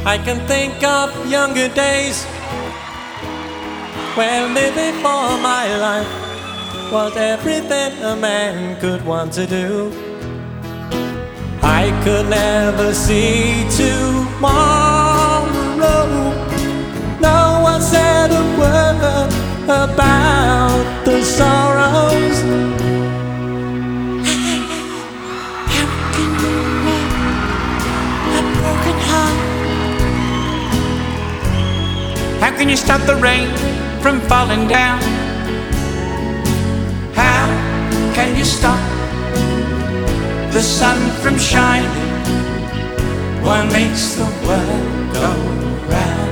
I can think of younger days where living for my life was everything a man could want to do. I could never see tomorrow. No one said a word about the sorrows. How can you mend a broken heart? How can you stop the rain from falling down? How can you stop the sun from shining? What makes the world go round?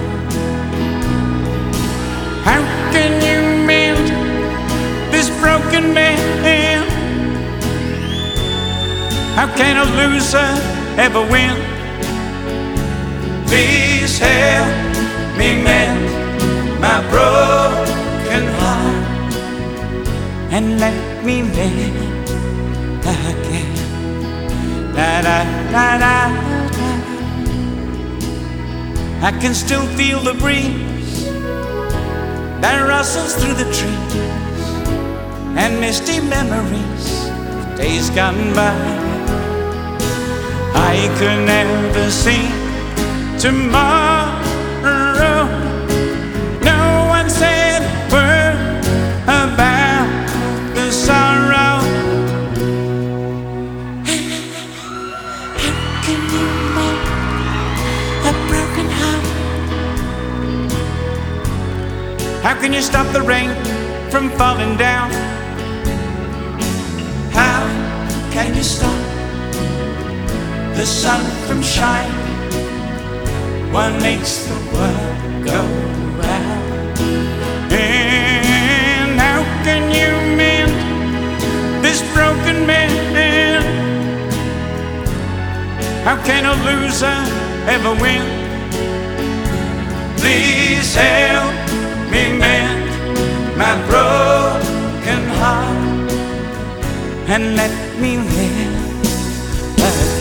How can you mend this broken man? How can a loser ever win? Please help me mend my broken heart and let me live again. Da da da da da. I can still feel the breeze that rustles through the trees and misty memories of days gone by. I could never see tomorrow. No one said a word about the sorrow. How can you mend a broken heart? How can you stop the rain from falling down? How can you stop the sun from shining? What makes the world go round? And how can you mend this broken man? How can a loser ever win? Please help me mend my broken heart and let me live again.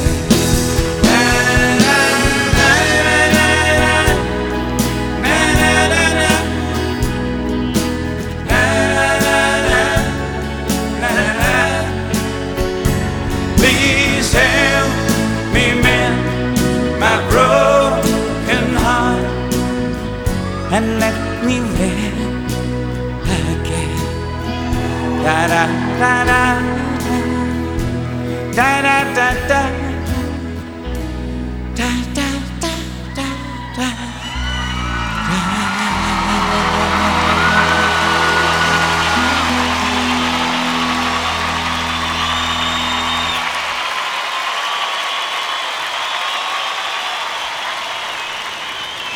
Please help me mend my broken heart and let me live again. Da da da da da da da da.